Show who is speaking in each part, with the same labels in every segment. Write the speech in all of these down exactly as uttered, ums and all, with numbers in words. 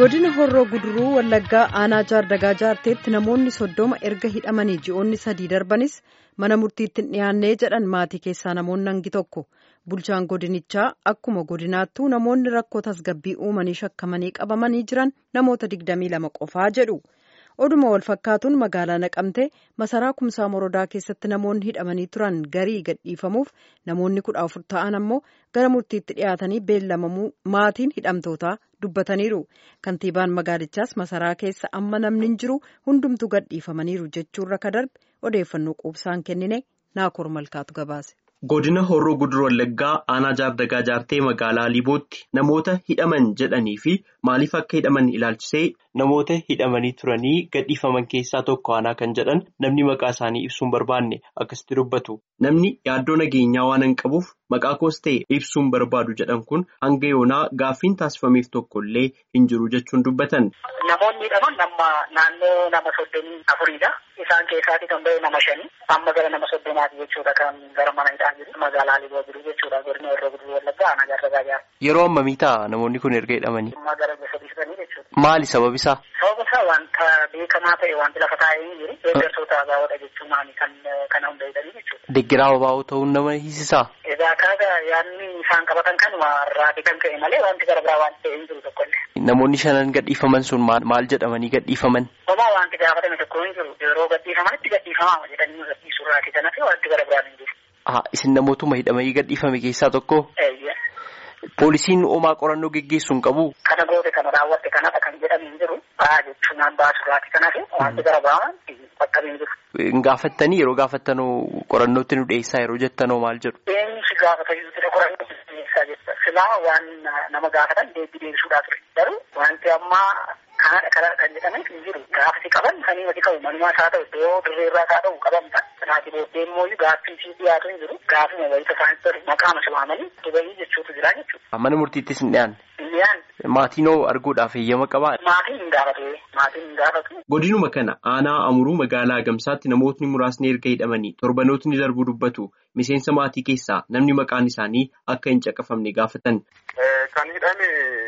Speaker 1: Godina Horroo Guduruu Wallaggaa aanaa Jaardagaa Jaarteetti namoonni soddoma erga hidhamanii ji'oonni sadii darbanis mana murtiitti hin dhiyaannee jedhan maatii keessaa namoonni hangi tokko. Bulchaan godinichaa akkuma godinaattuu namoonni rakkoo tasgabbii uumanii shakkamanii qabamanii jiran namoota digdamii lama qofaa jedhu. Oduma wal fakkaatuun magaalaa Naqamtee masaraa Kumsaa Morodaa keessatti namoonni hidhamanii turan garii gadhiifamuuf namoonni kudha afur ta'an ammoo gara murtiitti dhiyaatanii beellamamuu maatiin hidhamtootaa dubbataniiru. Kantiibaan magaalichaas masaraa keessa amma namni hin jiru hundumtuu gadhiifamaniiru jechuurra ka darbe odeeffannoo quubsaan kennine Naakoor Malkaatu gabaase.
Speaker 2: Godina Horroo Guduruu Wallaggaa aanaa Jaardagaa Jaartee magaalaa Liibootti namoota hidhaman jedhanii fi maaliif akka hidhaman ilaalchisee namoota hidhamanii turanii gadhiifaman keessaa tokko aanaa kan jedhan namni maqaa isaanii ibsuun barbaanne akkasitti dubbatu. Namni yaaddoo nageenyaa waan hin qabuuf maqaa koos ta'e ibsuun barbaadu jedhan kun hanga yoonaa gaaffiin taasifameef tokko illee hin jiru jechuun dubbatan.
Speaker 3: Namoonni hidhaman nama naannoo nama soddomii afuridha. Isaan keessaati kan ba'e nama shanii amma gara nama soddomaati jechuudha kan gara mana hidhaa jiru magaalaa Liiboo jiru jechuudha godina Horroo Guduruu Wallaggaa aanaa Jaardagaa Jaartee.
Speaker 2: Yeroo ammamii ta'a namoonni kun erga hidhamanii?
Speaker 3: Amma gara sadii fidanii jechuudha.
Speaker 2: Maali sababi isaa?
Speaker 3: Sababa isaa wanta beekamaa ta'e wanti lafa taa'ee hin jiru deeggartoota abaa'oodha jechuun maali kan kana hunda hidhanii jechuudha.
Speaker 2: Deeggaraa abaa'oo ta'uun nama hiisisaa?
Speaker 3: Egaa kaaga yaadni isaan qabatan kanuma irraati kan ka'e malee wanti gara biraa wanti ta'e hin jiru tokkollee.
Speaker 2: Namoonni shanan gadhiifaman sun maal jedhamanii gadhiifaman?
Speaker 3: Homaa wanti gaafatame tokko hin jiru yeroo gadhiifamanitti gadhiifamaa jedhanii gadhiisuu irraati kana fi wanti gara biraan hin jiru.
Speaker 2: Ah, isin namootuma hidhamanii gadhiifame keessaa tokko?
Speaker 3: Eeyyee.
Speaker 2: Poolisiin homaa qorannoo geggeessuun qabu?
Speaker 3: Kana goote kana raawwatte kanadha kan jedhamu hin jiru. Ba'aa jechuun naan baasu irraati kana fi wanti gara biraan bakka hin jiru.
Speaker 2: Gaafattanii yeroo gaafattanoo qorannootti nu dhiyeessaa yeroo jettanoo maal jedhu?
Speaker 3: Eenyu si gaafata jirutti qorannootti nu dhiyeessaa jetta. Silaa waan nama gaafatan deebii deebisuudhaa ture. Garuu wanti ammaa kanadha kanadha kan jedhameef hin jiru. Gaafati qaban sanii wati qabu manumaas haa ta'u iddoo dirreerraas haa ta'u qabamta. Kanaati booddee immoo gaaffii fi dhiyaatu hin jiru. Gaafuma wayita isaanitti maqaa maswaamanii dubayii jechuutu jira jechuudha.
Speaker 2: Mana murtiittis hin dhiyaanne?
Speaker 3: Hin dhiyaanne.
Speaker 2: Maatiin arguudhaaf eeyyama qabaa?
Speaker 3: Maatiin hin gaafatu. Maatiin hin gaafatu.
Speaker 2: Godinuma kana aanaa Amuruu magaalaa Gamsaatti namootni muraasni erga hidhamanii torbanootni darbuu dubbatu. Miseensa maatii keessaa namni maqaan isaanii akka hin caqafamne gaafatan.
Speaker 4: Kan hidhame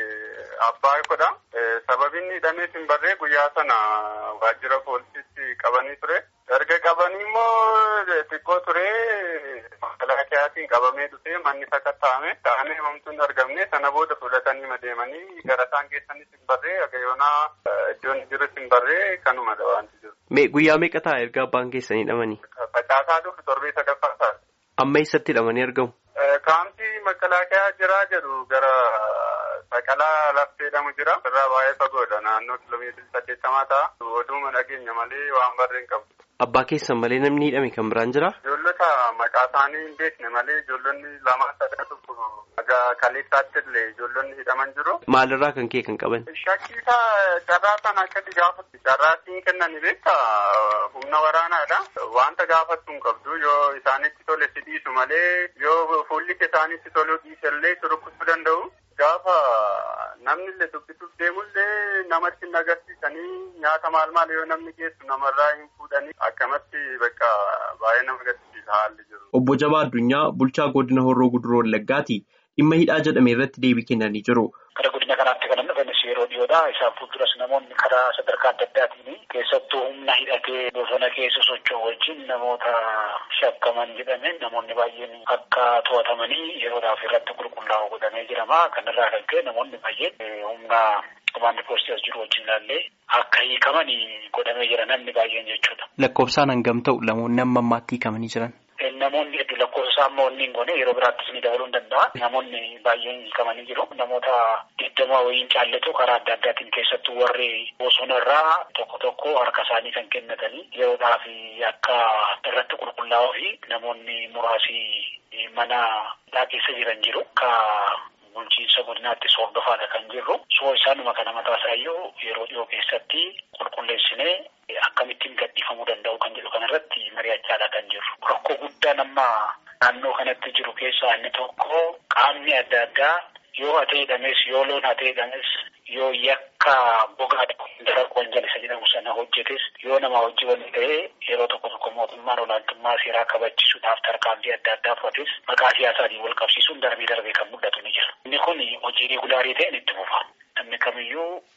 Speaker 4: abbaa kodha. Sababiin hidhameef hin barree guyyaa sana waajjira poolisiitti qabanii ture. Erga qabanii immoo xiqqoo ture makalaakiyatiin qabamee dhufee manni sakatta'ame ta'anii himamtuun argamne sana booda fudhatanii madeemanii gara isaan geessanis hin barree agayoonaa iddoon jirus hin barree kanumadha wanti jiru.
Speaker 2: Mee guyyaa meeqa ta'a erga abbaan keessanii hidhamanii?
Speaker 4: Facaasaa dhufu torbee sadaffaa ta'a.
Speaker 2: Amma eessatti hidhamanii argamu?
Speaker 4: Kaampii makalaakiyaa jira jedhu gara Saqalaa laftee jedhamu jira. Irraa baay'ee fagoodha. Naannoo kiiloomeetirii saddeettamaa ta'a. Oduuma dhageenya malee waan barree hin qabu.
Speaker 2: Abbaa keessan malee namni hidhame kan biraan jira?
Speaker 4: Ijoollota maqaa isaanii hin beekne malee ijoollonni lama sadii tokko kaleessaatti illee ijoollonni hidhaman jiru.
Speaker 2: Maalirraa kan ka'e kan qaban?
Speaker 4: Shakkiisaa carraa sana akkatti gaafatti. Carraa siin kennani beekta humna waraanaadha. Wanta gaafattu hin qabdu yoo isaanitti tole si dhiisu malee yoo fuulli isaanitti toluu dhiisellee surukkisuu danda'u. Gaafa namni illee dubbisuuf deemullee namatti hin agarsiisanii nyaata maal maal yoo namni geessu namarraa hin fuudhanii akkamatti bakka baay'ee nama agarsiisa haalli jiru.
Speaker 2: Obbo Jabaa Addunyaa bulchaa godina Horroo Guduruu Wallaggaati dhimma hidhaa jedhame irratti deebii kennanii jiru.
Speaker 3: Karaa godina kanaatti kan inni ganis yeroo dhiyoodha. Isaan fuulduras namoonni karaa sadarkaa adda addaatiin keessattuu humna hidhatee bosona keessa socho'u wajjin namoota shakkaman jedhame namoonni baay'een akka to'atamanii yeroodhaaf irratti qulqullaa'u godhamee jirama. Kanarraa kan ka'e namoonni baay'een humna komaandii poostii as jiru wajjin ilaallee akka hiikaman godhamee jira namni baay'een jechuudha.
Speaker 2: Lakkoofsaan hangam ta'u namoonni amma ammaatti hiikamanii jiran?
Speaker 3: Namoonni hedduu lakkoofsa ammoo inni hin goone yeroo biraattis ni dabaluu ni danda'a. Namoonni baay'een hiikamanii jiru. Namoota digdama wayiin caallatu karaa adda addaatiin keessattuu warri bosona irraa tokko tokko harka isaanii kan kennatanii yeroodhaaf akka irratti qulqullaa'uu fi namoonni muraasi mana hidhaa keessa jiran jiru. Ka bulchiinsa godinaatti hordofaadha kan jirru. Soo isaanuma kana mataa isaayyuu yeroo dhiyoo keessatti qulqulleessinee akkamittiin gadhiifamuu danda'u kan jedhu kanarratti mari'achaadha kan jirru. Rakkoo guddaa nama naannoo kanatti jiru keessaa inni tokko qaamni adda addaa yoo hatee hidhames yoo loon hatee hidhames yoo yakka bogaa dararquu wanjalisa jedhamu sana hojjetes yoo nama hojii walii ta'ee yeroo tokko tokko mootummaan olaantummaa seeraa kabachiisuudhaaf tarkaanfii adda addaa fudhates maqaa siyaasaatiin wal qabsiisuun darbee darbee kan mul'atu ni jira. Inni kun hojii regulaarii ta'een itti fufa. Namni kamiyyuu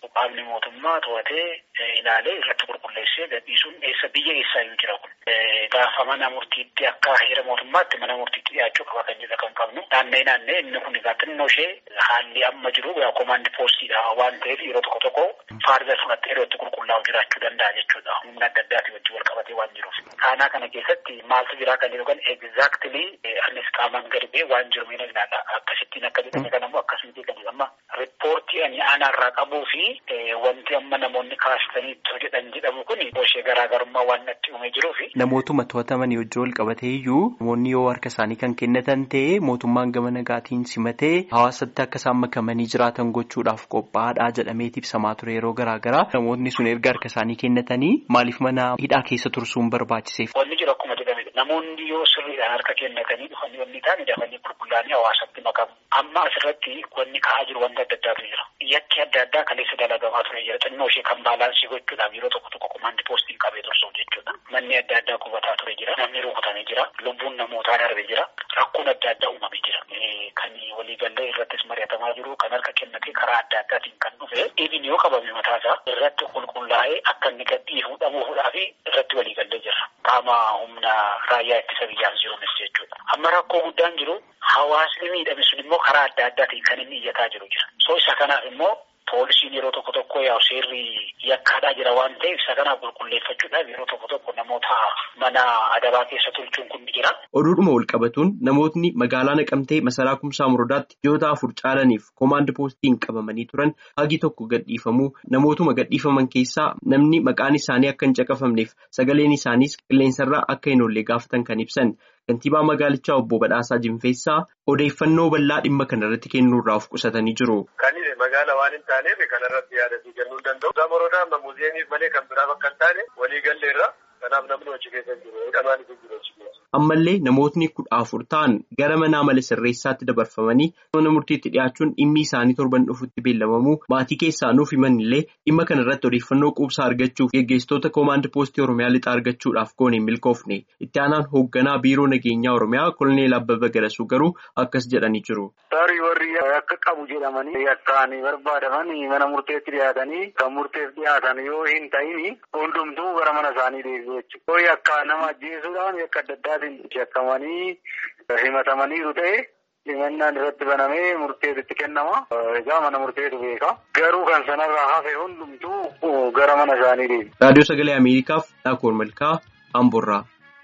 Speaker 3: qaamni mootummaa to'atee ilaalee irratti qulqulleessee gadhiisuun eessa biyya eessaa yoo jira kun. Gaafa mana murtiitti akka heera mootummaatti mana murtiitti dhiyaachuu qaba kan jedha kan qabnu. Naannee naannee inni kun egaa xinnoo ishee haalli amma jiru komaandi poostiidha waan ta'eef yeroo tokko tokko faarda fudhattee yeroo itti qulqullaa'u jiraachuu danda'a jechuudha. Humna adda addaatii wajjin wal qabatee waan jiruuf. Aanaa kana keessatti maaltu jira kan jedhu kan exactly anis qaamaan gadi ba'ee waan jiru miidha ilaala. Akkasittiin akka jedhame kan ammoo akkasitti kan jedhama. Riippoortii ani aanaarraa qabuu fi wanti amma namoonni kaasitanii ittoo jedhan jedhamu kun ishee garaagarummaa waan natti uumee jiruufi.
Speaker 2: Namootuma to'atamanii wajjin wal qabatee iyyuu namoonni yoo harka isaanii kan kennatan ta'e mootummaan gama nagaatiin simatee hawaasatti akka isaan makamanii jiraatan gochuudhaaf qophaa'aadha jedhamee ibsamaa ture yeroo garaagaraa. Namoonni sun erga harka isaanii kennatanii maaliif mana hidhaa keessa tursuun barbaachiseef?
Speaker 3: Wanni jiru akkuma jedhamedha. Namoonni yoo sirriidhaan harka kennatanii dhufanii wanni ta'an dafanii qulqullaa'anii hawaasatti makamu. Amma asirratti wanni ka'aa jiru wanta adda addaatu jira. Yakki adda addaa kaleessa dalagamaa ture jira. Xinnoo ishee kan baalaansii gochuudhaaf yeroo tokko tokko komaandi poostiin qabee tursuuf jechuudha. Manni adda addaa qubataa ture jira. Namni rukutamee jira. Lubbuun namootaa darbee jira. Rakkoon adda addaa uumamee jira. Kan waliigallee irrattis mari'atamaa jiru kan harka kennatee karaa adda addaatiin kan dhufe dhiibin yoo qabame mataasaa irratti qulqullaa'ee akka inni gadhiifuu dhabuufuudhaa fi irratti waliigallee jira. Qaama humna raayyaa ittisa biyyaas jiruunis jechuudha. Amma rakkoo guddaan jiru hawaasni miidhame sun immoo karaa adda addaatiin kan inni iyyataa jiru jira. So isa kanaaf immoo poolisiin yeroo tokko tokko yaa seerri yakkaadhaa jira waan ta'eef isa kanaaf qulqulleeffachuudhaaf yeroo tokko tokko namoota mana adabaa keessa tolchuun kun ni jira.
Speaker 2: Oduudhuma wal qabatuun namootni magaalaa Naqamtee masaraa Kumsaa Muroodaatti ji'oota afur caalaniif komaandi poostiin qabamanii turan hagi tokko gadhiifamuu namootuma gadhiifaman keessaa namni maqaan isaanii akka hin caqafamneef sagaleen isaaniis qilleensarraa akka hin oolle gaafatan kan ibsan. Kantiibaa magaalichaa obbo Badhaasaa Jinfeessaa odeeffannoo bal'aa dhimma kanarratti kennuurraa of qusatanii jiru.
Speaker 4: Kan magaala waan hin taaneef kanarratti yaadatii kennuu danda'u. Kumsaa Muroodaa muuziyeemiif malee kan biraa bakka hin taane waliigalleerra kanaaf namni hojii keessa jiru. Hidhamaan itti jiru hojii.
Speaker 2: Ammallee namootni kudha afur ta'an gara mana amala sirreessaatti dabarfamanii mana murtiitti dhiyaachuun dhimmi isaanii torban dhufutti beellamamuu maatii keessaa nuuf himan illee dhimma kanarratti odeeffannoo quubsaa argachuuf geggeessitoota koomaandi poostii Oromiyaa lixaa argachuudhaaf goone milkoofne. Itti aanaan hoogganaa biiroo nageenyaa Oromiyaa Koloneel Abbabaa Garasuu garuu akkas jedhanii jiru.
Speaker 5: Tarii warri akka qabu jedhamanii akkaan barbaadamanii mana murteetti dhiyaatanii kan murteef dhiyaatan yoo hin ta'in hundumtuu gara mana isaanii deebi'u jechuudha. Yoo akka nama ajjeesuudhaan akka adda addaatiin shakkamanii himatamaniiru ta'e himannaan irratti banamee murteetti kennama. Egaa mana murteetu beeka. Garuu kan sanarraa hafe hundumtuu gara mana isaanii deebi'u.
Speaker 2: Raadiyoo Sagalee Ameerikaaf Dhaakoor Malkaa Amboorraa.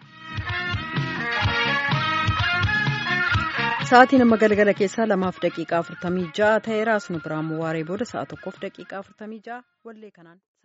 Speaker 1: Sa'aatii nama galgala keessaa lamaaf daqiiqaa afurtamii ja'a ta'eera. Asuma biraan waaree booda sa'a tokkoof daqiiqaa afurtamii ja'a wallee kanaan.